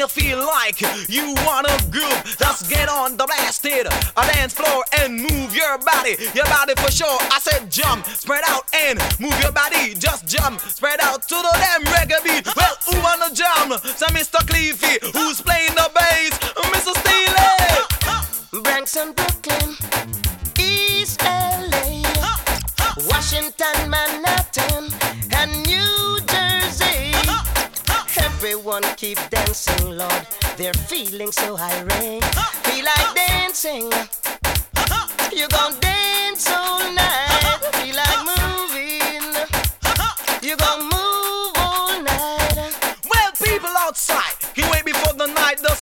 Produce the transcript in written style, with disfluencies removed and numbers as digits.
you feel like you wanna groove, just get on the blasted a dance floor and move your body for sure. I said jump, spread out and move your body. Just jump, spread out to the damn reggae beat. Well, who wanna jump? So Mr. Cleefy, who's playing the bass? Mr. Steely. Bronx and Brooklyn, East LA, Washington, Manhattan, and New Jersey. Everyone keep dancing, Lord. They're feeling so irate. Feel like dancing. You gon' dance all night. Feel like moving. You gon' move all night. Well, people outside, can't wait before the night does